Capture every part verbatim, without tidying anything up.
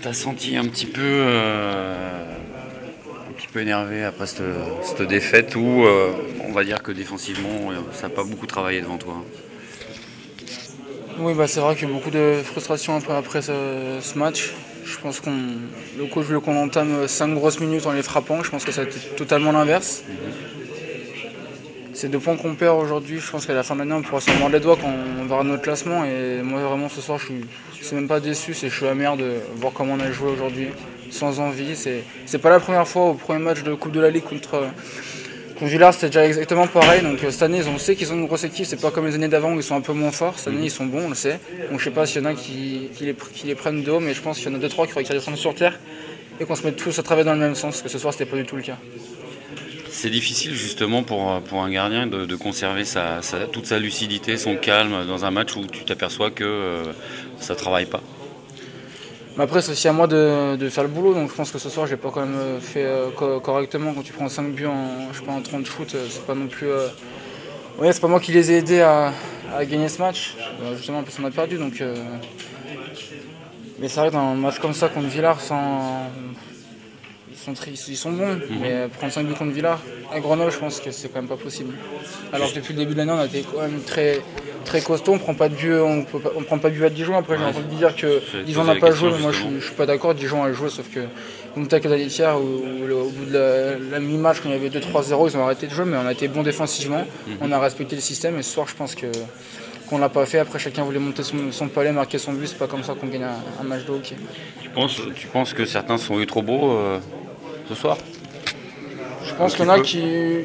t'as senti un petit peu, euh, un petit peu énervé après cette, cette défaite où euh, on va dire que défensivement ça n'a pas beaucoup travaillé devant toi. Oui, bah c'est vrai qu'il y a beaucoup de frustration après, après ce, ce match. Je pense qu'on le coach veut qu'on entame cinq grosses minutes en les frappant. Je pense que ça a été totalement l'inverse. C'est deux points qu'on perd aujourd'hui. Je pense qu'à la fin de l'année, on pourra s'en mordre les doigts quand on verra notre classement. Et moi, vraiment, ce soir, je suis, c'est même pas déçu, c'est je suis amer de voir comment on a joué aujourd'hui, sans envie. C'est, c'est pas la première fois au premier match de Coupe de la Ligue contre, contre Villars, c'était déjà exactement pareil. Donc cette année, on sait qu'ils ont une grosse équipe. C'est pas comme les années d'avant où ils sont un peu moins forts. Cette année, ils sont bons, on le sait. Donc je sais pas s'il y en a qui, qui, les, qui les prennent de haut, mais je pense qu'il y en a deux trois qui faudrait qu'ils redescendent sur terre et qu'on se mette tous à travailler dans le même sens. Parce que ce soir, c'était pas du tout le cas. C'est difficile justement pour, pour un gardien de, de conserver sa, sa, toute sa lucidité, son calme dans un match où tu t'aperçois que euh, ça ne travaille pas. Mais après, c'est aussi à moi de, de faire le boulot, donc je pense que ce soir, j'ai pas quand même fait euh, co- correctement. Quand tu prends cinq buts en, je sais pas, en trente shoots, euh, c'est pas non plus. Euh... Ouais, c'est pas moi qui les ai aidés à, à gagner ce match. Euh, justement, en plus, on a perdu, donc. Euh... Mais c'est vrai que dans un match comme ça contre Villars, sans. Ils sont, tristes, ils sont bons, mm-hmm. mais prendre cinq buts contre Villars, à Grenoble, je pense que c'est quand même pas possible. Alors que depuis le début de l'année, on a été quand même très, très costaud, on prend pas de but, on, peut pas, on prend pas de but à Dijon. Après, ouais, j'ai entendu dire que Dijon n'a pas joué, mais moi je, je suis pas d'accord, Dijon a joué, sauf que Mountac et Dalitière, au, au bout de la, la mi-match, quand il y avait deux trois zéro, ils ont arrêté de jouer, mais on a été bons défensivement, mm-hmm. on a respecté le système, et ce soir, je pense que qu'on l'a pas fait. Après, chacun voulait monter son, son palais, marquer son but, c'est pas comme ça qu'on gagne un, un match de hockey. Tu penses, tu penses que certains sont eu trop beaux euh... ce soir? Je pense qu'il y en a qui,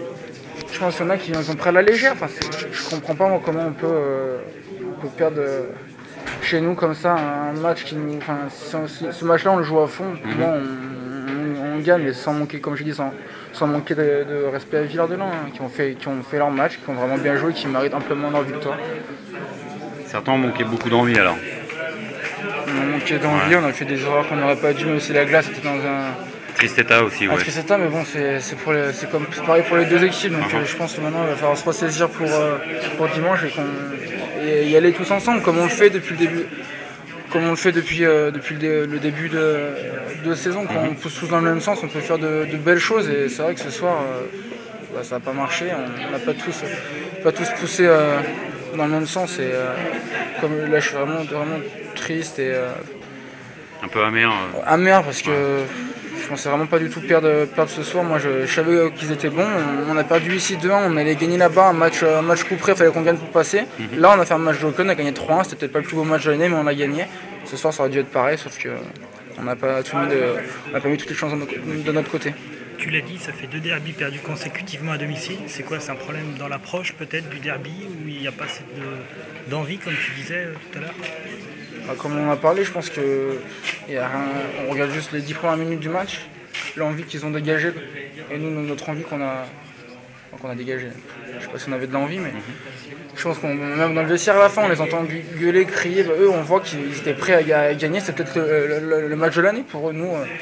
je pense qu'il y en a qui en prennent à la légère. Enfin, je comprends pas moi, comment on peut, euh, on peut perdre euh, chez nous comme ça un match qui nous, enfin, si, ce match-là on le joue à fond. Mm-hmm. Moi, on, on, on gagne, mais sans manquer, comme je dis, sans, sans manquer de, de respect à Villard-de-Lans, hein, qui ont fait, qui ont fait leur match, qui ont vraiment bien joué, qui méritent amplement leur victoire. Certains ont manqué beaucoup d'envie alors. On a manqué d'envie, ouais. On a fait des erreurs qu'on n'aurait pas dû, mais aussi la glace était dans un. Tristetta aussi, ouais. Tristetta, mais bon, c'est, c'est, pour les, c'est, comme, c'est pareil pour les deux équipes, donc uh-huh. euh, je pense que maintenant il va falloir se ressaisir pour, euh, pour dimanche et, qu'on, et y aller tous ensemble, comme on le fait depuis le début, comme on le fait depuis, euh, depuis le, le début de, de saison. Quand uh-huh. on pousse tous dans le même sens, on peut faire de, de belles choses, et c'est vrai que ce soir, euh, bah, ça n'a pas marché, on n'a pas tous, pas tous poussé euh, dans le même sens, et euh, comme là je suis vraiment, vraiment triste et euh, un peu amer. Euh... Amer parce que ouais. Je pensais vraiment pas du tout perdre, perdre ce soir. Moi je, je savais qu'ils étaient bons. On, on a perdu ici deux un, on allait gagner là-bas un match, un match coup près, il fallait qu'on gagne pour passer. Mm-hmm. Là on a fait un match de hockey, on a gagné trois un, c'était peut-être pas le plus beau match de l'année, mais on a gagné. Ce soir ça aurait dû être pareil, sauf que on n'a pas, pas mis toutes les chances de notre, de notre côté. Tu l'as dit, ça fait deux derbys perdus consécutivement à domicile. C'est quoi, c'est un problème dans l'approche peut-être du derby, où il n'y a pas assez de, d'envie, comme tu disais euh, tout à l'heure? Bah, comme on en a parlé, je pense que y a rien, on regarde juste les dix premières minutes du match, l'envie qu'ils ont dégagée, et nous notre envie qu'on a, qu'on a dégagée. Je sais pas si on avait de l'envie, mais mm-hmm. je pense qu'on même dans le vestiaire à la fin, on les entend gueuler, crier. Bah, eux, on voit qu'ils étaient prêts à, à gagner. C'est peut-être le, le, le match de l'année pour nous. Euh,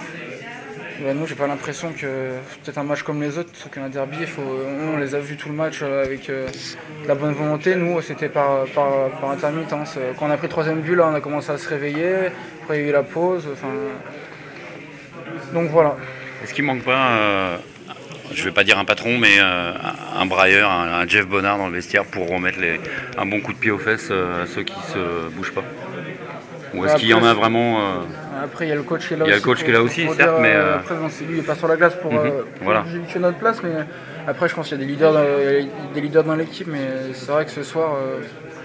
bah, nous, j'ai pas l'impression que c'est peut-être un match comme les autres, sauf qu'un derby, il faut, on les a vus tout le match avec euh, de la bonne volonté. Nous, c'était par, par, par intermittence. Quand on a pris le troisième but, là, on a commencé à se réveiller. Après, il y a eu la pause. Enfin... Donc voilà. Est-ce qu'il manque pas, euh, je vais pas dire un patron, mais euh, un brailleur, un, un Jeff Bonnard dans le vestiaire pour remettre les, un bon coup de pied aux fesses euh, à ceux qui se bougent pas? Ou est-ce après, qu'il y en a vraiment euh... Après, il y a le coach qui est là aussi. Il y a le coach pour, qui est là aussi, certes, dire, mais. Euh... Après, bon, c'est lui, il est pas sur la glace pour, mm-hmm. euh, pour voilà. justifier notre place, mais après, je pense qu'il y a des leaders dans, des leaders dans l'équipe, mais c'est vrai que ce soir, euh,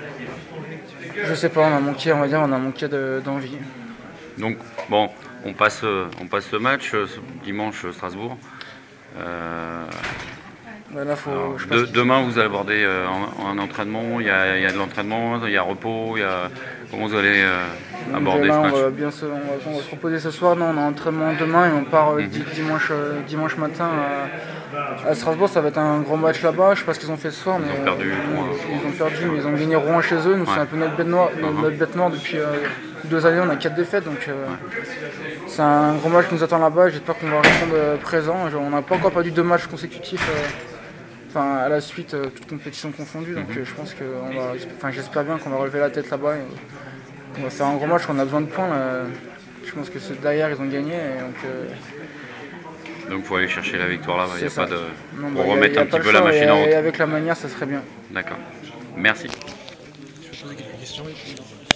je sais pas, on a manqué, on va dire, on a manqué de, d'envie. Donc, bon, on passe, on passe ce match ce dimanche Strasbourg. Euh... Ben là, faut, Alors, je de, demain, vous allez aborder euh, en, en entraînement. Il y, a, il y a de l'entraînement, il y a repos. Il y a... Comment vous allez euh, aborder là, ce match? On va, bien se, on, va, on va se reposer ce soir. Non, on a entraînement demain et on part euh, mm-hmm. dimanche, euh, dimanche matin à, à Strasbourg. Ça va être un gros match là-bas. Je sais pas ce qu'ils ont fait ce soir, ils mais ont perdu. Ils, ils ont perdu, mais ils ont gagné Rouen chez eux. Nous, ouais. C'est un peu notre bête noire, notre, mm-hmm. notre bête noire depuis euh, deux années. On a quatre défaites, donc euh, ouais. C'est un gros match qui nous attend là-bas. J'espère qu'on va répondre euh, présent. On n'a pas encore perdu deux matchs consécutifs. Euh, Enfin, à la suite, euh, toutes compétitions confondues, donc mm-hmm. euh, je pense que on va, enfin, j'espère bien qu'on va relever la tête là-bas. Et on va faire un gros match, on a besoin de points. Là. Je pense que c'est derrière, ils ont gagné. Et donc, euh, donc il faut aller chercher la victoire là. Il y a ça. pas de... Non, pour bah, remettre y a, y a un petit le peu la choix, machine et, en route. Et avec la manière, ça serait bien. D'accord. Merci. Je vais poser quelques questions et puis...